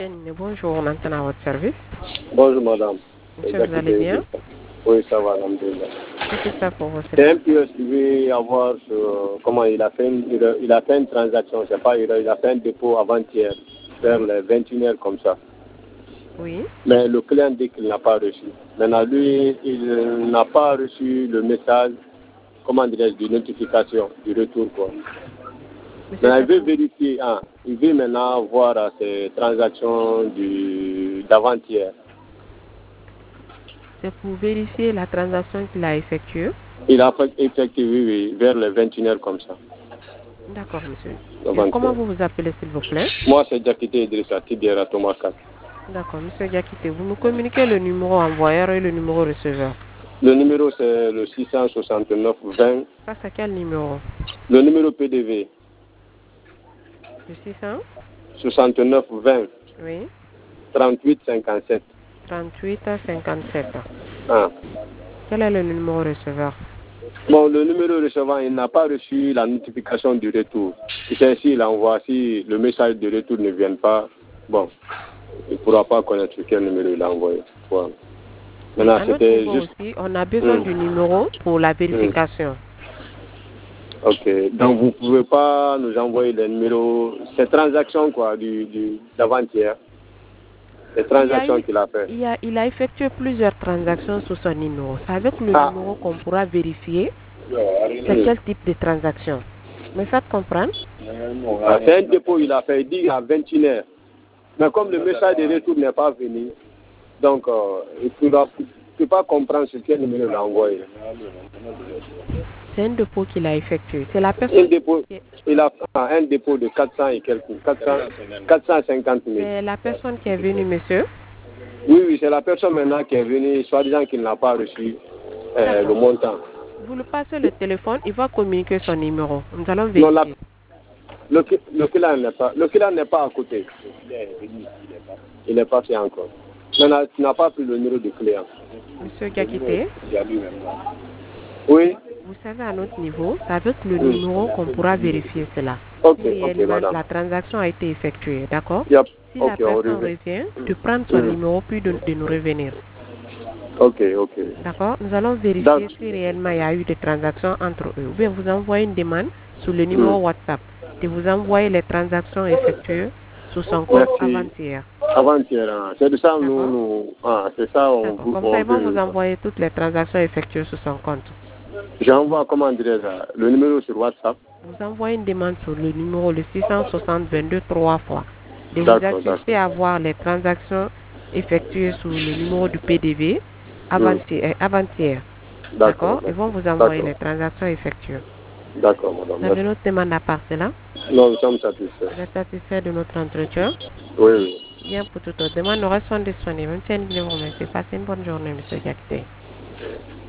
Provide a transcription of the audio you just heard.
Bonjour, on entend à votre service. Bonjour madame. Monsieur, vous allez bien? Oui, ça va, alhamdoulilah. Qu'est-ce que ça pour vous? C'est un peu suivi à voir comment il a fait une transaction, c'est pas il a fait un dépôt avant-hier, vers les 21h comme ça. Oui. Mais le client dit qu'il n'a pas reçu. Maintenant, lui, il n'a pas reçu le message, comment dirais-je, de notification, du retour, quoi. Maintenant, il veut vérifier, il veut maintenant voir ses transactions d'avant-hier. C'est pour vérifier la transaction qu'il a effectuée? Il a effectué, oui, vers les 21h comme ça. D'accord, monsieur. Et comment vous vous appelez, s'il vous plaît? Moi, c'est Diakité Idrissa Tidiera Tomaka. D'accord, monsieur Diakité, vous nous communiquez le numéro envoyeur et le numéro receveur. Le numéro, c'est le 669 20. Ça, c'est quel numéro? Le numéro PDV. Le 600? 69 20. Oui. 38 57. 38 57. Ah. Quel est le numéro receveur? Bon, le numéro recevant, il n'a pas reçu la notification du retour. C'est s'il envoie, si le message de retour ne vient pas, bon, il ne pourra pas connaître quel numéro il a envoyé. Voilà. Maintenant, c'était juste... aussi, on a besoin du numéro pour la vérification. Ok, donc vous ne pouvez pas nous envoyer les numéros, ces transactions quoi, d'avant-hier, les transactions qu'il a fait. Il a effectué plusieurs transactions sur son numéro. C'est avec le numéro qu'on pourra vérifier c'est quel type de transaction. Me faites comprendre? C'est un dépôt il a fait, il dit à 21h. Mais comme le message de retour n'est pas venu, donc il ne peut pas comprendre sur quel numéro il a envoyé. C'est un dépôt qu'il a effectué. C'est la personne. Il a fait un dépôt de 400 et quelques, 450 000. C'est la personne qui est venue, monsieur? Oui, c'est la personne maintenant qui est venue, soi-disant qu'il n'a pas reçu le montant. Vous lui passez le téléphone, il va communiquer son numéro. Nous allons vérifier. Non, le client n'est pas à côté. Il n'est pas fait encore. Maintenant, tu n'as pas pris le numéro du client. Monsieur Diakité? Oui. Vous savez, à notre niveau, c'est avec le numéro qu'on pourra vérifier cela. Ok, la transaction a été effectuée, d'accord? Yep. Si la personne revient, de prendre son numéro puis de nous revenir. Ok. D'accord? Nous allons vérifier si réellement il y a eu des transactions entre eux. Ou bien vous envoyez une demande sur le numéro WhatsApp de vous envoyer les transactions effectuées sur son compte avant-hier. Avant-hier, c'est de ça c'est ça. Comme ça, ils vont vous envoyer toutes les transactions effectuées sur son compte. J'envoie, comment dirais-je, le numéro sur WhatsApp. Vous envoyez une demande sur le numéro le 660 22 3 fois. De vous assister à voir les transactions effectuées sur le numéro du PDV avant-hier. D'accord? Ils vont vous envoyer les transactions effectuées. D'accord, madame. Vous avez notre demande à part cela? Non, nous sommes satisfaits. Vous êtes satisfait de notre entretien? Oui. Bien, pour toute autre demande, nous restons disponibles. Passez une bonne journée, monsieur Diakité.